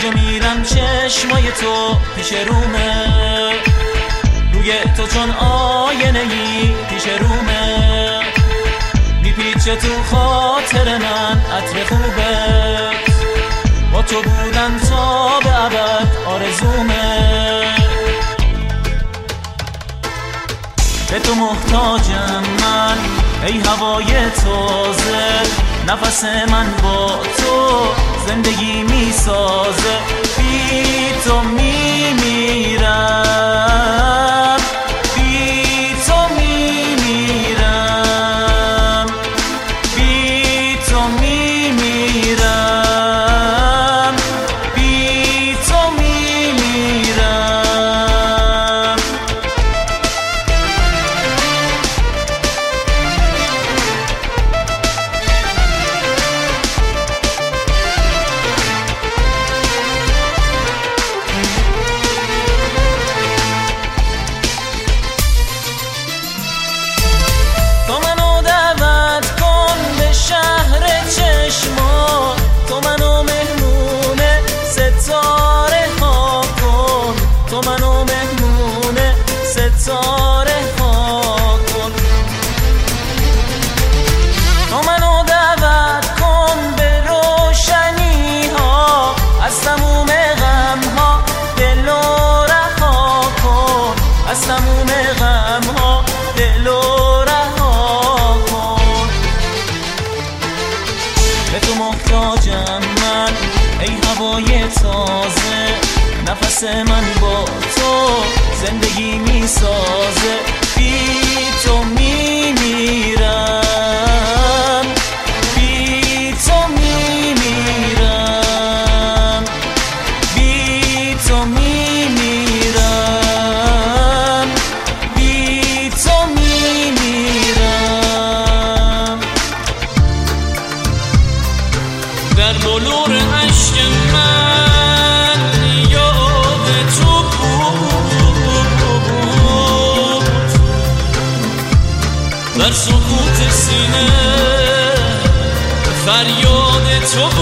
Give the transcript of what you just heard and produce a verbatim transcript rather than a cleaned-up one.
جا میرم چشمای تو پیش رومه، روی تو چون آینه ای پیش رومه، میپیچه تو خاطر من عطر خوبت، با تو بودن تا به ابد آرزومه. به تو محتاجم من ای هوای تازه، نفس من با تو زندگی میسازه، بی تو میمیرم، بی تو میمیرم، بی تو میمیرم، بی تو میمیرم. تو منو دعوت کن به شهر چشما، تو منو مهمون ستاره ها کن، تو منو مهمون ستاره ها کن، تو منو دعوت کن به روشنی ها، از تموم غم ها دل و رها کن، از تموم غم ها دل و به تو محتاجم من ای هوای تازه، نفس من با تو زندگی میسازه، بی تو میمیرم، بی تو میمیرم، بی تو میمیرم، بی تو میمیرم. در بلور عشق من یاد تو بود، در سکوت سینه فریاد تو بود.